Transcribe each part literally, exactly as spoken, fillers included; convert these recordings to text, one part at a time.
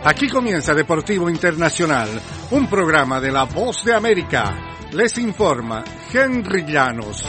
Aquí comienza Deportivo Internacional, un programa de La Voz de América. Les informa Henry Llanos.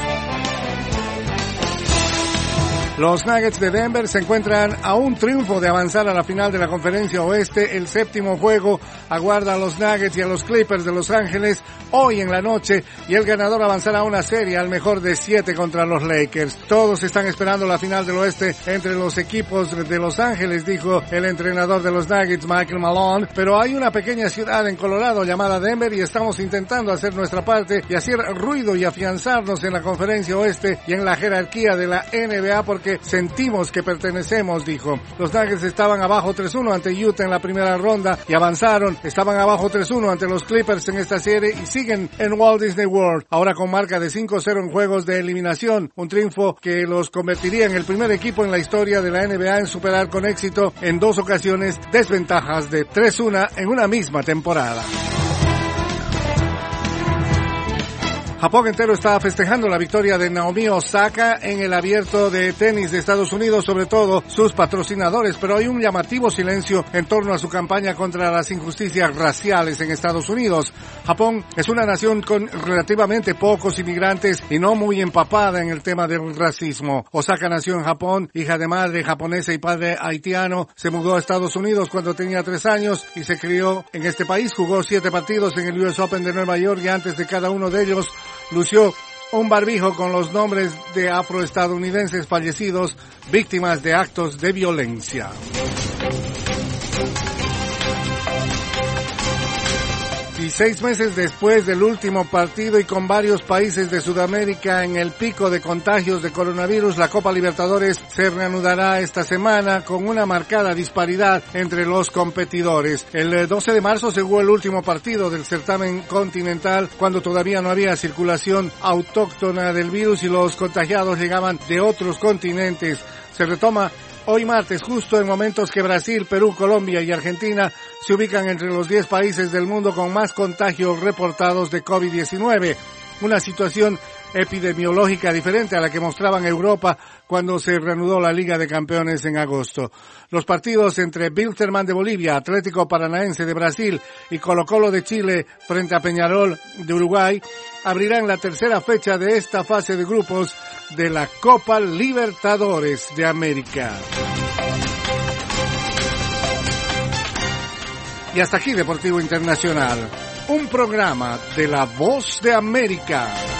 Los Nuggets de Denver se encuentran a un triunfo de avanzar a la final de la Conferencia Oeste. El séptimo juego aguarda a los Nuggets y a los Clippers de Los Ángeles hoy en la noche, y el ganador avanzará a una serie al mejor de siete contra los Lakers. Todos están esperando la final del Oeste entre los equipos de Los Ángeles, dijo el entrenador de los Nuggets, Michael Malone, pero hay una pequeña ciudad en Colorado llamada Denver y estamos intentando hacer nuestra parte y hacer ruido y afianzarnos en la Conferencia Oeste y en la jerarquía de la N B A porque sentimos que pertenecemos, dijo. Los Nuggets estaban abajo tres uno ante Utah en la primera ronda y avanzaron. Estaban abajo tres uno ante los Clippers en esta serie y siguen en Walt Disney World, ahora con marca de cinco cero en juegos de eliminación, un triunfo que los convertiría en el primer equipo en la historia de la N B A en superar con éxito en dos ocasiones desventajas de tres uno en una misma temporada. Japón entero está festejando la victoria de Naomi Osaka en el abierto de tenis de Estados Unidos, sobre todo sus patrocinadores, pero hay un llamativo silencio en torno a su campaña contra las injusticias raciales en Estados Unidos. Japón es una nación con relativamente pocos inmigrantes y no muy empapada en el tema del racismo. Osaka nació en Japón, hija de madre japonesa y padre haitiano, se mudó a Estados Unidos cuando tenía tres años y se crió en este país. Jugó siete partidos en el U S Open de Nueva York y antes de cada uno de ellos lució un barbijo con los nombres de afroestadounidenses fallecidos, víctimas de actos de violencia. Y seis meses después del último partido y con varios países de Sudamérica en el pico de contagios de coronavirus, la Copa Libertadores se reanudará esta semana con una marcada disparidad entre los competidores. El doce de marzo se jugó el último partido del certamen continental cuando todavía no había circulación autóctona del virus y los contagiados llegaban de otros continentes. Se retoma hoy martes, justo en momentos que Brasil, Perú, Colombia y Argentina se ubican entre los diez países del mundo con más contagios reportados de COVID diecinueve. Una situación epidemiológica diferente a la que mostraban Europa cuando se reanudó la Liga de Campeones en agosto. Los partidos entre Wilstermann de Bolivia, Atlético Paranaense de Brasil y Colo-Colo de Chile frente a Peñarol de Uruguay abrirán la tercera fecha de esta fase de grupos de la Copa Libertadores de América. Y hasta aquí Deportivo Internacional, un programa de La Voz de América.